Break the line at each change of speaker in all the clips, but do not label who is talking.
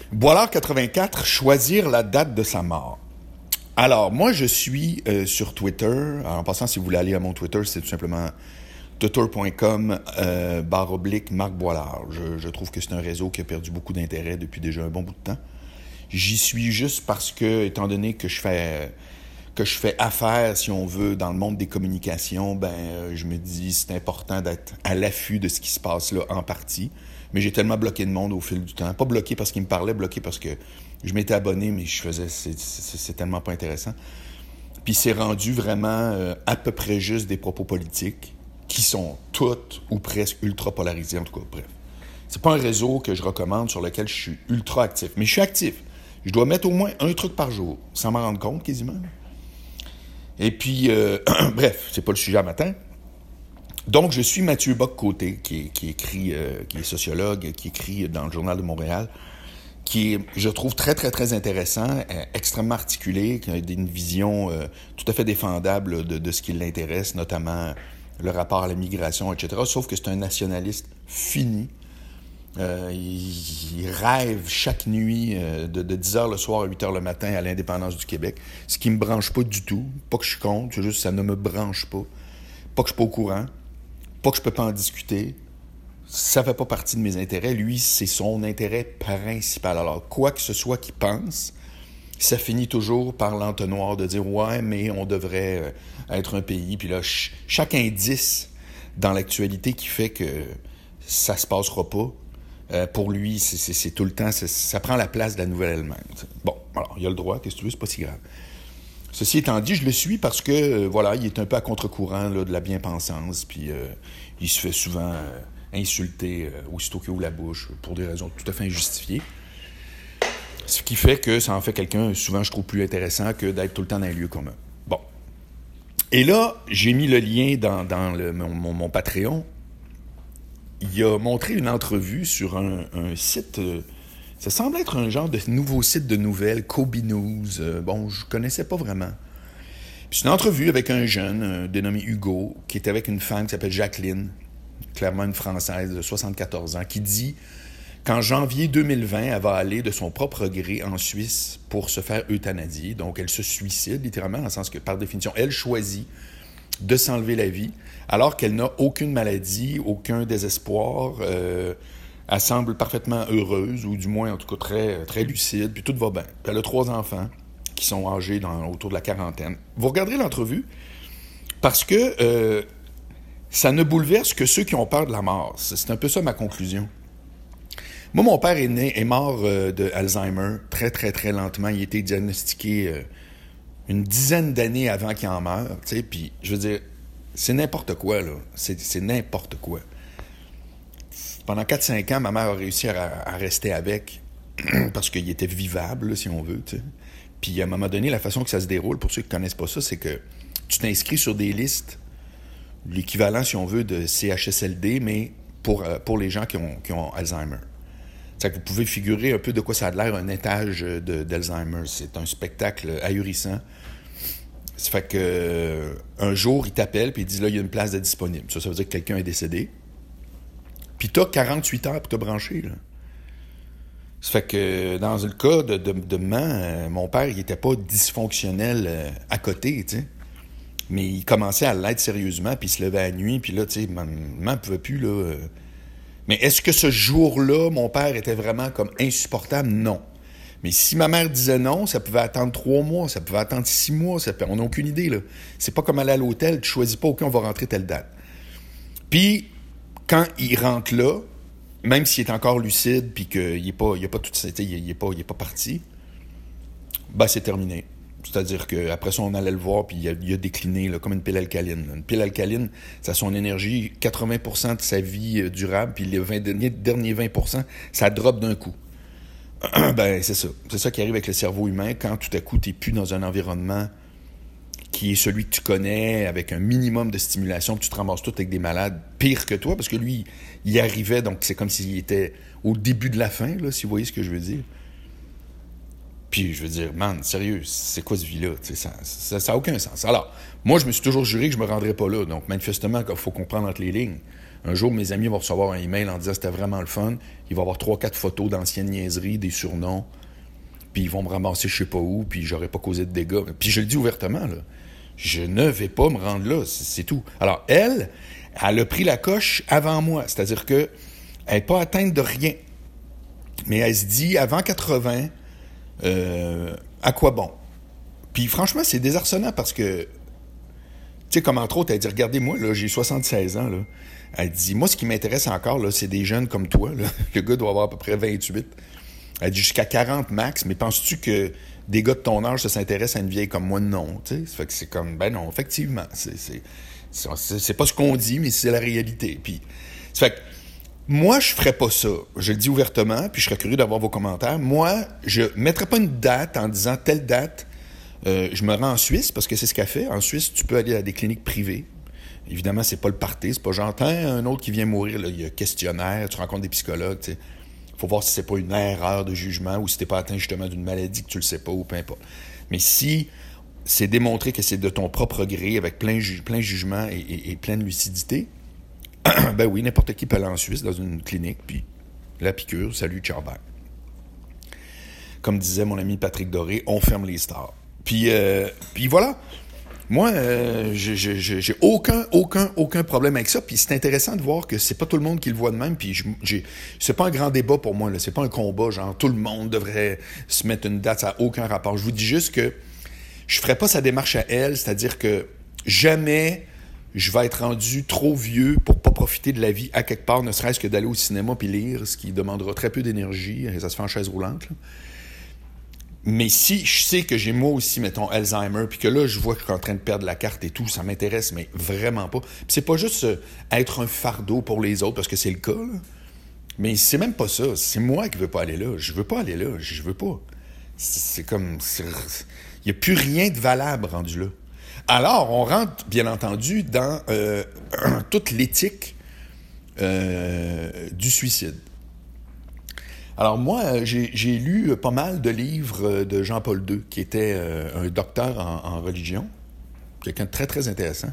Boilard 84, choisir la date de sa mort. Alors, moi, je suis sur Twitter. Alors, en passant, si vous voulez aller à mon Twitter, c'est tout simplement twitter.com// Marc Boilard. Je trouve que c'est un réseau qui a perdu beaucoup d'intérêt depuis déjà un bon bout de temps. J'y suis juste parce que, étant donné que je fais affaire, si on veut, dans le monde des communications, je me dis c'est important d'être à l'affût de ce qui se passe là en partie. Mais j'ai tellement bloqué de monde au fil du temps. Pas bloqué parce qu'il me parlait, bloqué parce que je m'étais abonné, mais c'est tellement pas intéressant. Puis c'est rendu vraiment à peu près juste des propos politiques qui sont toutes ou presque ultra polarisés, en tout cas, bref. C'est pas un réseau que je recommande sur lequel je suis ultra actif. Mais je suis actif. Je dois mettre au moins un truc par jour, sans m'en rendre compte quasiment. Et puis, bref, c'est pas le sujet à matin. Donc, je suis Mathieu Bock-Côté, qui est sociologue, qui écrit dans le Journal de Montréal, qui est, je trouve, très, très, très intéressant, extrêmement articulé, qui a une vision tout à fait défendable de ce qui l'intéresse, notamment le rapport à la migration, etc. Sauf que c'est un nationaliste fini. Il rêve chaque nuit de 10h le soir à 8h le matin à l'indépendance du Québec, ce qui me branche pas du tout. Pas que je suis contre, c'est juste que ça ne me branche pas. Pas que je suis pas au courant. Pas que je peux pas en discuter. Ça fait pas partie de mes intérêts. Lui, c'est son intérêt principal. Alors, quoi que ce soit qu'il pense, ça finit toujours par l'entonnoir de dire « Ouais, mais on devrait être un pays. » Puis là, chaque indice dans l'actualité qui fait que ça se passera pas, pour lui, c'est tout le temps, ça prend la place de la Nouvelle-Allemagne. Bon, alors, il a le droit, qu'est-ce que tu veux, c'est pas si grave. Ceci étant dit, je le suis parce que, il est un peu à contre-courant là, de la bien-pensance, puis il se fait souvent insulter aussitôt qu'il ouvre la bouche pour des raisons tout à fait injustifiées. Ce qui fait que ça en fait quelqu'un, souvent, je trouve plus intéressant que d'être tout le temps dans un lieu commun. Bon. Et là, j'ai mis le lien dans mon Patreon. Il a montré une entrevue sur un site... ça semble être un genre de nouveau site de nouvelles, Kobe News. Je connaissais pas vraiment. Puis c'est une entrevue avec un jeune dénommé Hugo, qui est avec une femme qui s'appelle Jacqueline, clairement une Française de 74 ans, qui dit qu'en janvier 2020, elle va aller de son propre gré en Suisse pour se faire euthanasier. Donc, elle se suicide, littéralement, dans le sens que, par définition, elle choisit de s'enlever la vie, alors qu'elle n'a aucune maladie, aucun désespoir. Elle semble parfaitement heureuse, ou du moins, en tout cas, très, très lucide, puis tout va bien. Puis elle a 3 enfants qui sont âgés autour de la quarantaine. Vous regarderez l'entrevue, parce que ça ne bouleverse que ceux qui ont peur de la mort. C'est un peu ça ma conclusion. Moi, mon père est mort de Alzheimer, très, très, très lentement. Il a été diagnostiqué une dizaine d'années avant qu'il en meure, tu sais, puis je veux dire, c'est n'importe quoi, là. C'est n'importe quoi. Pendant 4-5 ans, ma mère a réussi à rester avec parce qu'il était vivable, là, si on veut, tu sais. Puis à un moment donné, la façon que ça se déroule, pour ceux qui ne connaissent pas ça, c'est que tu t'inscris sur des listes, l'équivalent, si on veut, de CHSLD, mais pour les gens qui ont Alzheimer. C'est-à-dire que vous pouvez figurer un peu de quoi ça a l'air un étage d'Alzheimer. C'est un spectacle ahurissant. Ça fait que un jour, il t'appelle et il dit là, il y a une place de disponible. Ça veut dire que quelqu'un est décédé. Puis t'as 48 heures pour te brancher, là. Ça fait que dans le cas de maman, mon père, il était pas dysfonctionnel à côté, tu sais. Mais il commençait à l'être sérieusement, puis il se levait à la nuit, puis là, tu sais, maman pouvait plus, là. Mais est-ce que ce jour-là, mon père était vraiment comme insupportable? Non. Mais si ma mère disait non, ça pouvait attendre 3 mois, ça pouvait attendre 6 mois, on n'a aucune idée, là. C'est pas comme aller à l'hôtel, tu choisis pas, OK, on va rentrer telle date. Puis, quand il rentre là, même s'il est encore lucide, puis qu'il n'est pas, il est pas parti, c'est terminé. C'est-à-dire qu'après ça, on allait le voir, puis il a décliné là, comme une pile alcaline. Là. Une pile alcaline, ça a son énergie, 80% de sa vie durable, puis les derniers 20%, ça drop d'un coup. C'est ça. C'est ça qui arrive avec le cerveau humain quand tout à coup, tu n'es plus dans un environnement qui est celui que tu connais, avec un minimum de stimulation, puis tu te ramasses tout avec des malades pires que toi, parce que lui, il arrivait, donc c'est comme s'il était au début de la fin, là, si vous voyez ce que je veux dire. Puis je veux dire, man, sérieux, c'est quoi ce vie-là? Ça n'a aucun sens. Alors, moi, je me suis toujours juré que je me rendrais pas là. Donc, manifestement, il faut comprendre entre les lignes. Un jour, mes amis vont recevoir un email en disant « C'était vraiment le fun ». Il va y avoir 3-4 photos d'anciennes niaiseries, des surnoms. Puis ils vont me ramasser je sais pas où, puis j'aurais pas causé de dégâts. Puis je le dis ouvertement, là. Je ne vais pas me rendre là, c'est tout. Alors, elle a pris la coche avant moi. C'est-à-dire qu'elle n'est pas atteinte de rien. Mais elle se dit, avant 80, à quoi bon? Puis franchement, c'est désarçonnant parce que, tu sais, comme entre autres, elle dit, regardez-moi, là, j'ai 76 ans, là. Elle dit, moi, ce qui m'intéresse encore, là, c'est des jeunes comme toi, là. Le gars doit avoir à peu près 28. Elle dit jusqu'à 40 max, mais penses-tu que des gars de ton âge s'intéressent à une vieille comme moi? Non, tu sais. Ça fait que c'est comme, ben non, effectivement. C'est pas ce qu'on dit, mais c'est la réalité. Puis, ça fait que, moi, je ferais pas ça. Je le dis ouvertement, puis je serais curieux d'avoir vos commentaires. Moi, je mettrais pas une date en disant telle date, je me rends en Suisse, parce que c'est ce qu'elle fait. En Suisse, tu peux aller à des cliniques privées. Évidemment, c'est pas le party, c'est pas genre, un autre qui vient mourir, là, il y a questionnaire, tu rencontres des psychologues, tu sais. Faut voir si c'est pas une erreur de jugement ou si t'es pas atteint justement d'une maladie que tu le sais pas ou peu importe. Mais si c'est démontré que c'est de ton propre gré, avec plein jugement et pleine lucidité, ben oui, n'importe qui peut aller en Suisse dans une clinique, puis la piqûre, salut, ciao, bye. Comme disait mon ami Patrick Doré, on ferme les stars. Puis voilà. Moi, j'ai aucun problème avec ça. Puis c'est intéressant de voir que c'est pas tout le monde qui le voit de même. Puis c'est pas un grand débat pour moi, là. C'est pas un combat, genre tout le monde devrait se mettre une date, ça n'a aucun rapport. Je vous dis juste que je ferais pas sa démarche à elle, c'est-à-dire que jamais je vais être rendu trop vieux pour pas profiter de la vie à quelque part, ne serait-ce que d'aller au cinéma puis lire, ce qui demandera très peu d'énergie, et ça se fait en chaise roulante, là. Mais si je sais que j'ai moi aussi, mettons, Alzheimer, puis que là, je vois que je suis en train de perdre la carte et tout, ça m'intéresse, mais vraiment pas. Puis c'est pas juste être un fardeau pour les autres, parce que c'est le cas, là. Mais c'est même pas ça. C'est moi qui veux pas aller là. Je veux pas aller là. Je veux pas. C'est comme... Il n'y a plus rien de valable rendu là. Alors, on rentre, bien entendu, dans toute l'éthique du suicide. Alors moi, j'ai lu pas mal de livres de Jean-Paul II, qui était un docteur en religion, quelqu'un de très, très intéressant,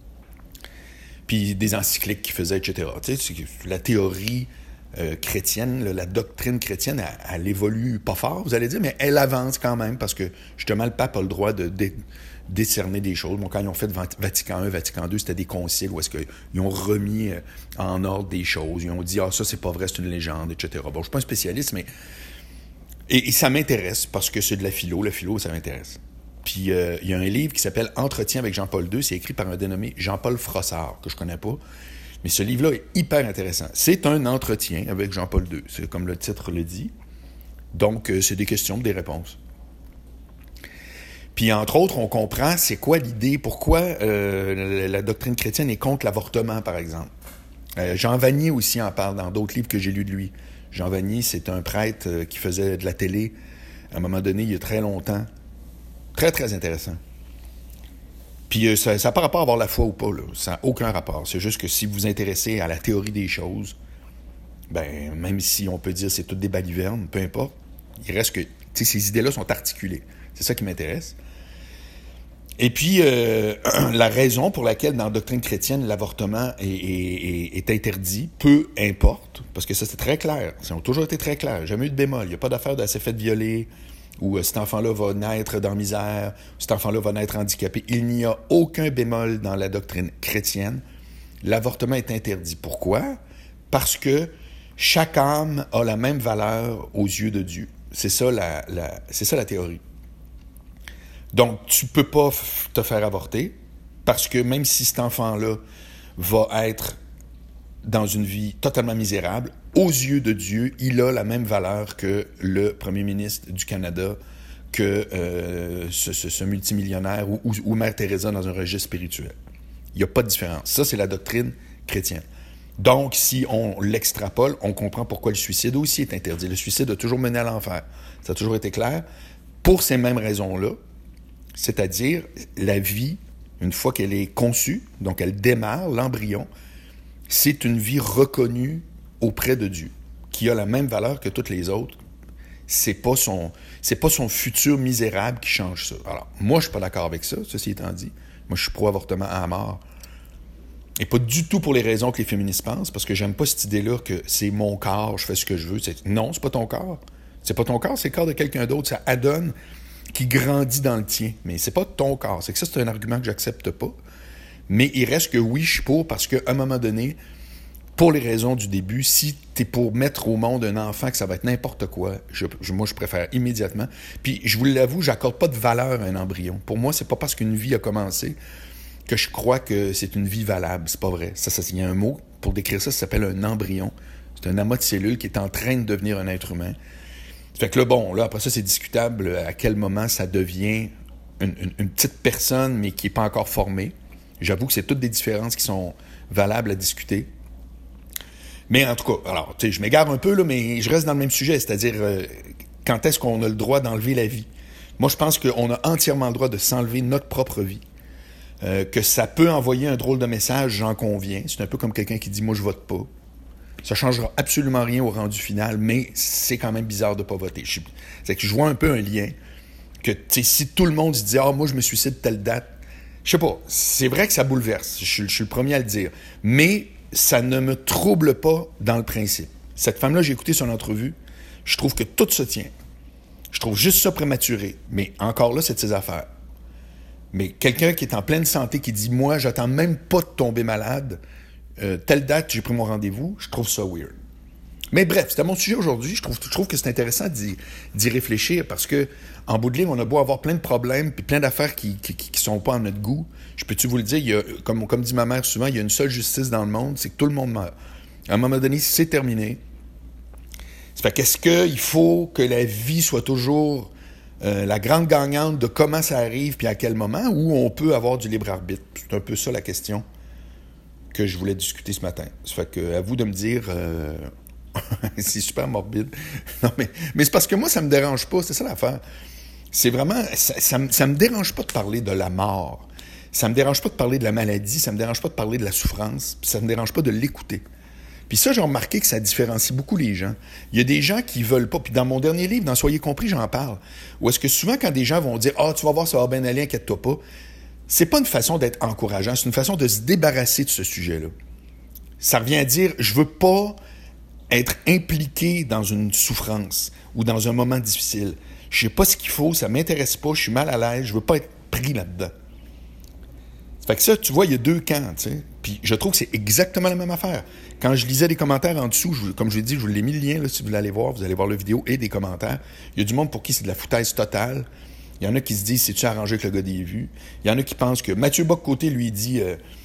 puis des encycliques qu'il faisait, etc. Tu sais, la théorie chrétienne, la doctrine chrétienne, elle évolue pas fort, vous allez dire, mais elle avance quand même, parce que justement, le pape a le droit de décerner des choses. Bon, quand ils ont fait Vatican I, Vatican II, c'était des conciles où est-ce qu'ils ont remis en ordre des choses. Ils ont dit, ça, c'est pas vrai, c'est une légende, etc. Bon, je suis pas un spécialiste, mais... Et ça m'intéresse, parce que c'est de la philo. La philo, ça m'intéresse. Puis, il y a un livre qui s'appelle « Entretien avec Jean-Paul II ». C'est écrit par un dénommé Jean-Paul Frossard, que je connais pas. Mais ce livre-là est hyper intéressant. C'est un entretien avec Jean-Paul II. C'est comme le titre le dit. Donc, c'est des questions, des réponses. Puis, entre autres, on comprend c'est quoi l'idée, pourquoi la doctrine chrétienne est contre l'avortement, par exemple. Jean Vanier aussi en parle dans d'autres livres que j'ai lus de lui. Jean Vanier, c'est un prêtre qui faisait de la télé à un moment donné, il y a très longtemps. Très, très intéressant. Puis, ça n'a pas rapport à avoir la foi ou pas, là. Ça n'a aucun rapport. C'est juste que si vous vous intéressez à la théorie des choses, ben même si on peut dire c'est toutes des balivernes, peu importe, il reste que, tu sais, ces idées-là sont articulées. C'est ça qui m'intéresse. Et puis, la raison pour laquelle, dans la doctrine chrétienne, l'avortement est interdit, peu importe, parce que ça, c'est très clair. Ça a toujours été très clair. Jamais eu de bémol. Il n'y a pas d'affaire de « elle s'est fait violer » ou « cet enfant-là va naître dans la misère » ou « cet enfant-là va naître handicapé ». Il n'y a aucun bémol dans la doctrine chrétienne. L'avortement est interdit. Pourquoi? Parce que chaque âme a la même valeur aux yeux de Dieu. C'est ça la théorie. Donc, tu peux pas te faire avorter parce que même si cet enfant-là va être dans une vie totalement misérable, aux yeux de Dieu, il a la même valeur que le premier ministre du Canada, que ce multimillionnaire ou Mère Teresa dans un registre spirituel. Il n'y a pas de différence. Ça, c'est la doctrine chrétienne. Donc, si on l'extrapole, on comprend pourquoi le suicide aussi est interdit. Le suicide a toujours mené à l'enfer. Ça a toujours été clair. Pour ces mêmes raisons-là, c'est-à-dire la vie, une fois qu'elle est conçue, donc elle démarre, l'embryon, c'est une vie reconnue auprès de Dieu, qui a la même valeur que toutes les autres. C'est pas son futur misérable qui change ça. Alors, moi, je suis pas d'accord avec ça, ceci étant dit. Moi, je suis pro-avortement à mort. Et pas du tout pour les raisons que les féministes pensent, parce que j'aime pas cette idée-là que c'est mon corps, je fais ce que je veux. Non, c'est pas ton corps. C'est pas ton corps, c'est le corps de quelqu'un d'autre. Ça adonne qui grandit dans le tien. Mais c'est pas ton corps. C'est que ça, c'est un argument que j'accepte pas. Mais il reste que oui, je suis pour, parce qu'à un moment donné, pour les raisons du début, si t'es pour mettre au monde un enfant que ça va être n'importe quoi, moi, je préfère immédiatement. Puis, je vous l'avoue, j'accorde pas de valeur à un embryon. Pour moi, c'est pas parce qu'une vie a commencé que je crois que c'est une vie valable. C'est pas vrai. Il y a un mot pour décrire ça, ça s'appelle un embryon. C'est un amas de cellules qui est en train de devenir un être humain. Fait que là, après ça, c'est discutable à quel moment ça devient une petite personne, mais qui n'est pas encore formée. J'avoue que c'est toutes des différences qui sont valables à discuter. Mais en tout cas, alors, tu sais, je m'égare un peu, là, mais je reste dans le même sujet, c'est-à-dire quand est-ce qu'on a le droit d'enlever la vie? Moi, je pense qu'on a entièrement le droit de s'enlever notre propre vie. Que ça peut envoyer un drôle de message, j'en conviens. C'est un peu comme quelqu'un qui dit « moi, je vote pas ». Ça changera absolument rien au rendu final, mais c'est quand même bizarre de pas voter. C'est que je vois un peu un lien que, tu sais, si tout le monde se dit « ah, moi, je me suicide telle date », je sais pas, c'est vrai que ça bouleverse, je suis le premier à le dire, mais ça ne me trouble pas dans le principe. Cette femme-là, j'ai écouté son entrevue, je trouve que tout se tient. Je trouve juste ça prématuré, mais encore là, c'est de ses affaires. Mais quelqu'un qui est en pleine santé, qui dit « moi, j'attends même pas de tomber malade, telle date, j'ai pris mon rendez-vous », je trouve ça weird. Mais bref, c'était mon sujet aujourd'hui. Je trouve que c'est intéressant d'y réfléchir parce que, en bout de ligne, on a beau avoir plein de problèmes puis plein d'affaires qui sont pas à notre goût. Je peux-tu vous le dire, il y a, comme dit ma mère souvent, il y a une seule justice dans le monde, c'est que tout le monde meurt. À un moment donné, c'est terminé. Ça fait qu'est-ce qu'il faut que la vie soit toujours la grande gagnante de comment ça arrive puis à quel moment, ou on peut avoir du libre arbitre? C'est un peu ça la question que je voulais discuter ce matin. Ça fait que, à vous de me dire... c'est super morbide. Non, mais c'est parce que moi, ça me dérange pas. C'est ça l'affaire. C'est vraiment... Ça me dérange pas de parler de la mort. Ça me dérange pas de parler de la maladie. Ça me dérange pas de parler de la souffrance. Puis ça me dérange pas de l'écouter. Puis ça, j'ai remarqué que ça différencie beaucoup les gens. Il y a des gens qui veulent pas. Puis dans mon dernier livre, dans Soyez compris, j'en parle. Où est-ce que souvent, quand des gens vont dire « ah, tu vas voir, ça va bien aller, inquiète-toi pas », c'est pas une façon d'être encourageant. C'est une façon de se débarrasser de ce sujet-là. Ça revient à dire « je veux pas... être impliqué dans une souffrance ou dans un moment difficile. Je sais pas ce qu'il faut, ça m'intéresse pas, je suis mal à l'aise, je veux pas être pris là-dedans. » Ça fait que ça, tu vois, il y a deux camps, tu sais. Puis je trouve que c'est exactement la même affaire. Quand je lisais les commentaires en dessous, comme je l'ai dit, je vous l'ai mis le lien, là, si vous voulez aller voir, vous allez voir la vidéo et des commentaires. Il y a du monde pour qui c'est de la foutaise totale. Il y en a qui se disent, c'est-tu arrangé avec le gars des vues? Il y en a qui pensent que Mathieu Bock-Côté, lui, dit...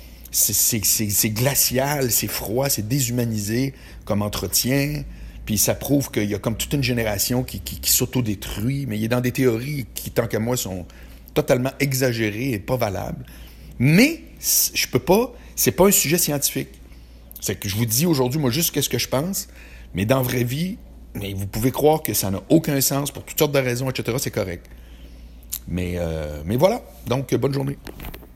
c'est glacial, c'est froid, c'est déshumanisé comme entretien. Puis ça prouve qu'il y a comme toute une génération qui s'autodétruit, mais il est dans des théories qui, tant qu'à moi, sont totalement exagérées et pas valables. Mais je peux pas, c'est pas un sujet scientifique. C'est que je vous dis aujourd'hui, moi, juste qu'est-ce que je pense, mais dans la vraie vie, mais vous pouvez croire que ça n'a aucun sens pour toutes sortes de raisons, etc., c'est correct. Mais voilà. Donc, bonne journée.